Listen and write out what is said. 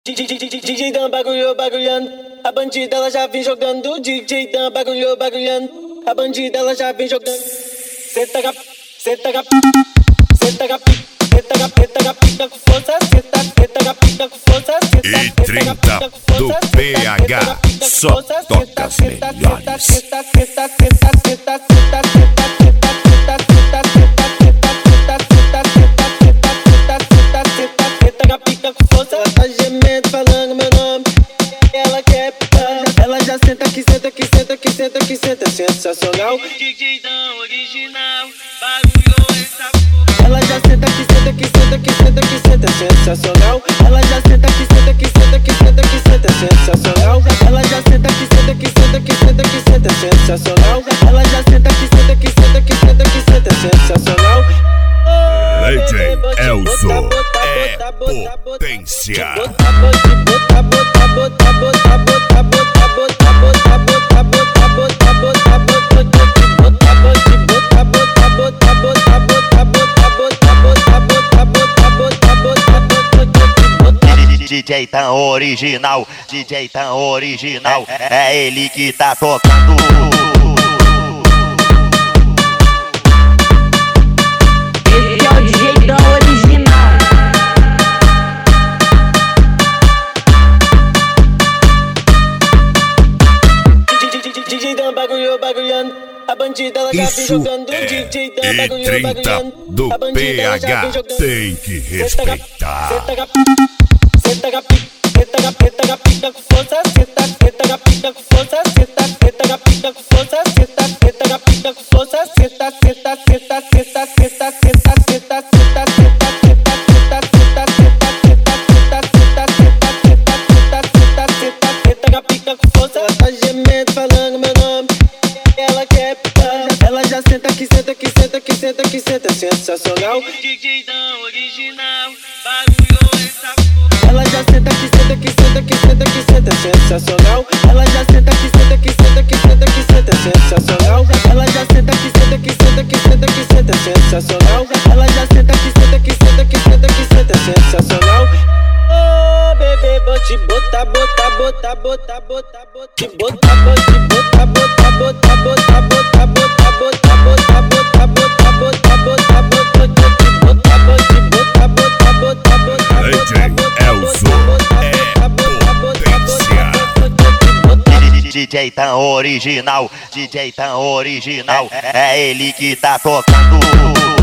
DJ Dan bagulhando, a bandida ela já vem jogando. DJ Dan bagulhando, a bandida ela já vem jogando. Senta pica com força, senta pica com força. E 30 do PH, só toca as melhores. Senta sensacional. DJ Dan original, bagulho essa porra. Ela já senta senta sensacional. Ela já senta senta sensacional. Ela já senta senta sensacional. Ela já senta senta sensacional. DJ Elzo é potência. DJ Dan original, DJ Dan original, é ele que tá tocando. Esse é o DJ Dan original. DJ Dan bagulhando, a bandida ela já vem jogando. DJ Dan E 30 do PH, tem que respeitar. Senta pica com força, senta pica com força, senta pica com força, senta pica com força, senta pica com força. Ela tá gemendo falando meu nome, ela quer picar. Ela já senta sensacional. DJ Dan original, bagulho essa porra. Ela já senta sensacional. Ela já senta sensacional. Ela já senta sensacional. Ela já senta sensacional. Oh, bebê, vou te botar. DJ Elzo é potência. DJ Dan original, DJ Dan original, é ele que tá tocando.